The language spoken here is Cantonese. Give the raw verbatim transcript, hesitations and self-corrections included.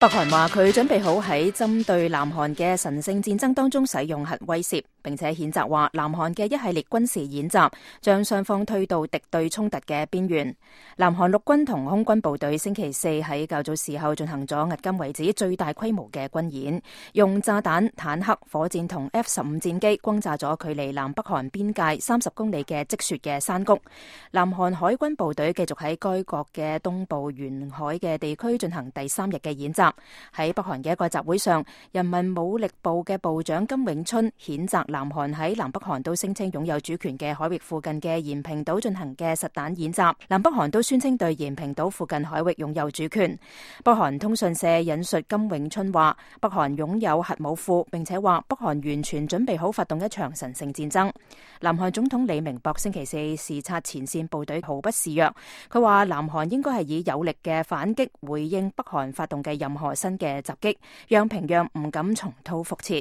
北韓話佢準備好喺針對南韓嘅神聖戰爭當中使用核威懾，並且譴責話南韓嘅一系列軍事演習將雙方推到敵對衝突嘅邊緣。南韓陸軍同空軍部隊星期四喺較早時候進行咗迄今為止最大規模嘅軍演，用炸彈、坦克、火箭同 F 十五戰機轟炸咗距離南北韓邊界三十公里嘅積雪嘅山谷。南韓海軍部隊繼續喺該國嘅東部沿海嘅地區進行第三日嘅演習。喺北韓嘅一個集會上，人民武力部嘅部長金永春譴責南韓喺南北韓都聲稱擁有主權嘅海域附近嘅延坪島進行嘅實彈演習，南北韓都宣稱對延坪島附近海域擁有主權。北韓通訊社引述金永春話，北韓擁有核武庫，並且話北韓完全準備好發動一場神聖戰爭。南韓總統李明博星期四視察前線部隊毫不示弱，佢話南韓應該係以有力嘅反擊回應北韓發動嘅任何新嘅襲擊，讓平壤唔敢重蹈覆轍。